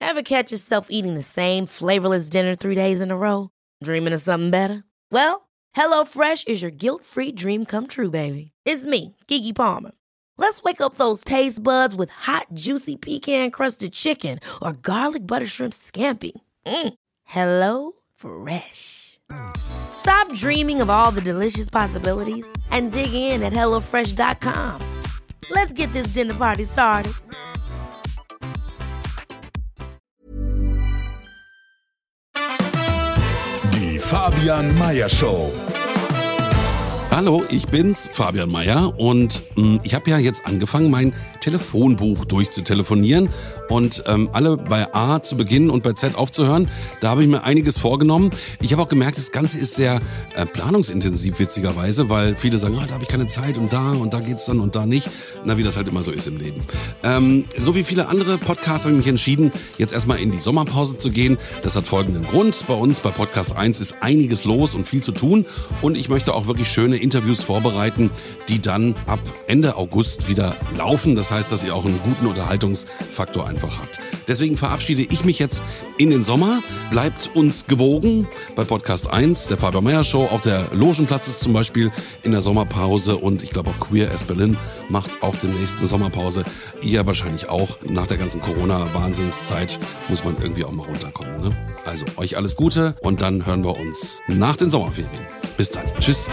Ever catch yourself eating the same flavorless dinner 3 days in a row? Dreaming of something better? Well, HelloFresh is your guilt-free dream come true, baby. It's me, Keke Palmer. Let's wake up those taste buds with hot, juicy pecan-crusted chicken or garlic butter shrimp scampi. Hello Fresh. Stop dreaming of all the delicious possibilities and dig in at HelloFresh.com. Let's get this dinner party started. Die Fabian Meyer Show. Hallo, ich bin's, Fabian Meyer, und ich habe ja jetzt angefangen, mein Telefonbuch durchzutelefonieren und alle bei A zu beginnen und bei Z aufzuhören. Da habe ich mir einiges vorgenommen. Ich habe auch gemerkt, das Ganze ist sehr planungsintensiv, witzigerweise, weil viele sagen, da habe ich keine Zeit und da geht's dann und da nicht. Na, wie das halt immer so ist im Leben. So wie viele andere Podcasts habe ich mich entschieden, jetzt erstmal in die Sommerpause zu gehen. Das hat folgenden Grund. Bei uns, bei Podcast 1, ist einiges los und viel zu tun. Und ich möchte auch wirklich schöne Interviews vorbereiten, die dann ab Ende August wieder laufen. Das heißt, dass ihr auch einen guten Unterhaltungsfaktor einfach habt. Deswegen verabschiede ich mich jetzt in den Sommer. Bleibt uns gewogen bei Podcast 1, der Fabian Meyer Show. Auch der Logenplatz ist zum Beispiel in der Sommerpause und ich glaube auch Queer as Berlin macht auch demnächst eine Sommerpause. Ihr wahrscheinlich auch. Nach der ganzen Corona-Wahnsinnszeit muss man irgendwie auch mal runterkommen, ne? Also euch alles Gute und dann hören wir uns nach den Sommerferien. Bis dann. Tschüss.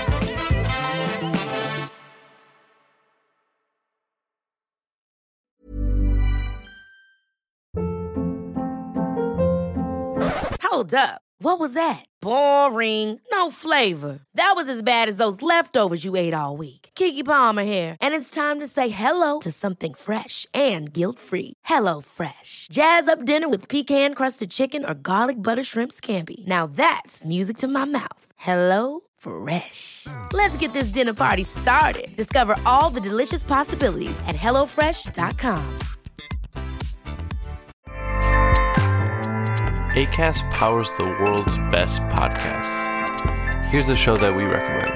Hold up. What was that? Boring. No flavor. That was as bad as those leftovers you ate all week. Keke Palmer here, and it's time to say hello to something fresh and guilt-free. Hello Fresh. Jazz up dinner with pecan-crusted chicken or garlic butter shrimp scampi. Now that's music to my mouth. Hello Fresh. Let's get this dinner party started. Discover all the delicious possibilities at HelloFresh.com. Acast powers the world's best podcasts. Here's a show that we recommend.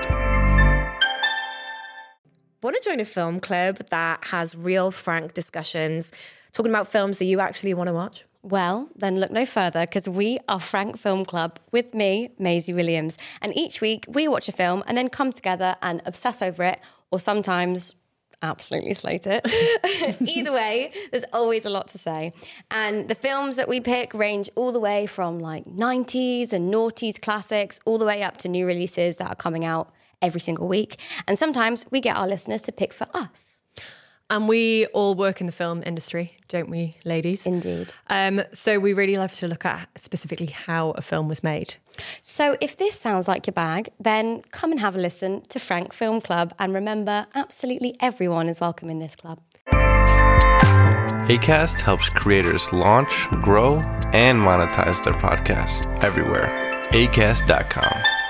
Want to join a film club that has real, frank discussions, talking about films that you actually want to watch? Well, then look no further, because we are Frank Film Club with me, Maisie Williams. And each week we watch a film and then come together and obsess over it, or sometimes absolutely slate it. Either way, there's always a lot to say. And the films that we pick range all the way from like 90s and noughties classics all the way up to new releases that are coming out every single week. And sometimes we get our listeners to pick for us. And we all work in the film industry, don't we, ladies? Indeed. So we really love to look at specifically how a film was made. So if this sounds like your bag, then come and have a listen to Frank Film Club. And remember, absolutely everyone is welcome in this club. Acast helps creators launch, grow, and monetize their podcasts everywhere. Acast.com.